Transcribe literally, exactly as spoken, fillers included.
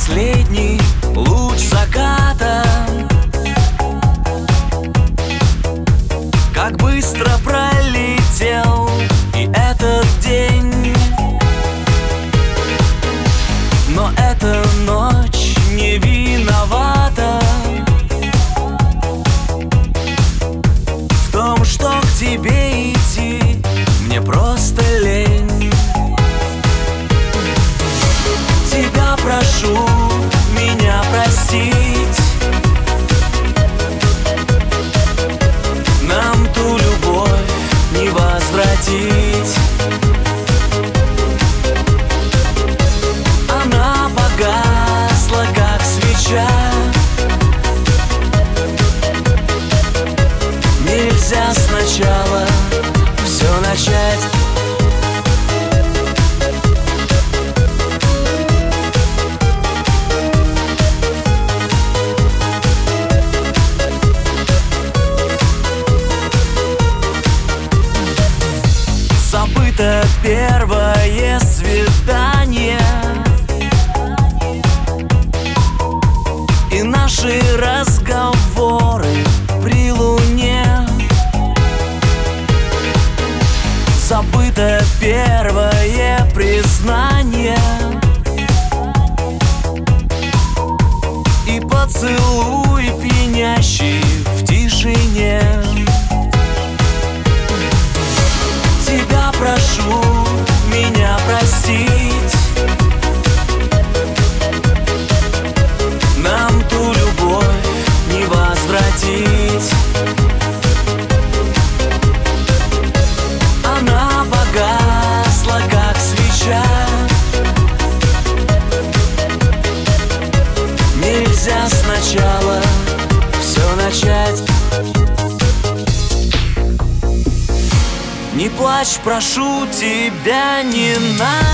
последний луч заката. Как быстро пролетел и этот день, но эта ночь не виновата в том, что к тебе идти мне просто лень. Тебя прошу меня простить, нам ту любовь не возвратить. Она погасла, как свеча. Нельзя сначала все начать. Забыто первое свидание и наши разговоры при луне. Забыто первое признание и поцелуй, пьянящий в тишине. Тебя прошу меня простить, нам ту любовь не возвратить. Она погасла, как свеча. Нельзя сначала все начать. Не плачь, прошу тебя, не надо.